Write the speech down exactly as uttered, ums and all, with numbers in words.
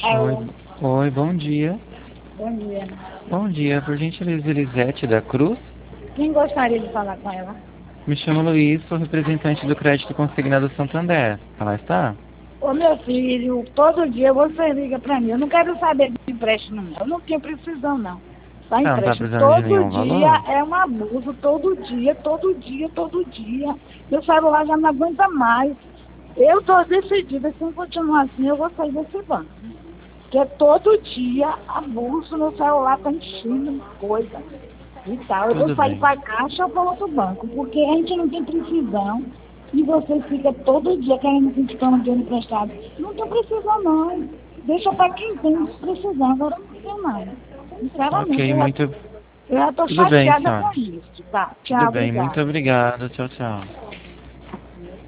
Oi, Alô, oi, bom dia. bom dia. Bom dia, por gentileza, Elisete da Cruz. Quem gostaria de falar com ela? Me chamo Luiz, sou representante do Crédito Consignado Santander. Ela está? Ô meu filho, todo dia você liga pra mim. Eu não quero saber de empréstimo, não. Eu não tenho precisão, não. Tá Ela não está empréstimo. precisando de Todo nenhum dia valor? é um abuso. Todo dia, todo dia, todo dia. Meu celular já não aguenta mais. Eu tô decidida, se não continuar assim, eu vou sair desse banco. Porque todo dia abuso, meu celular tá enchendo de coisa e tal. Eu vou Tudo sair bem. para caixa ou para outro banco, porque a gente não tem precisão e você fica todo dia querendo que a gente tome dinheiro emprestado. Não tem precisão não. Deixa para quem tem precisão, agora não tem mais. Sinceramente, Ok, eu já, muito... eu já tô Tudo bem, chateada senhora. com isso, tá? Tudo Tchau, bem, muito obrigada. obrigado. Tchau, tchau.